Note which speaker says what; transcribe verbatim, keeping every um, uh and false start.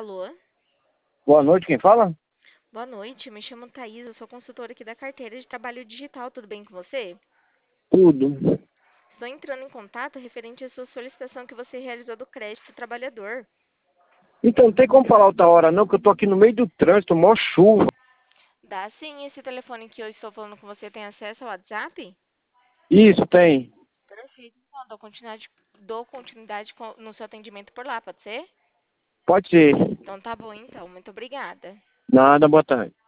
Speaker 1: Alô?
Speaker 2: Boa noite, quem fala?
Speaker 1: Boa noite, me chamo Thaís, eu sou consultora aqui da carteira de trabalho digital, tudo bem com você?
Speaker 2: Tudo.
Speaker 1: Estou entrando em contato referente à sua solicitação que você realizou do crédito trabalhador.
Speaker 2: Então, não tem como falar outra hora não, que eu tô aqui no meio do trânsito, mó chuva.
Speaker 1: Dá sim, esse telefone que eu estou falando com você tem acesso ao WhatsApp?
Speaker 2: Isso, tem.
Speaker 1: Perfeito, então dou continuidade, dou continuidade com- no seu atendimento por lá, pode ser?
Speaker 2: Pode ser.
Speaker 1: Então tá bom então, muito obrigada.
Speaker 2: Nada, boa tarde.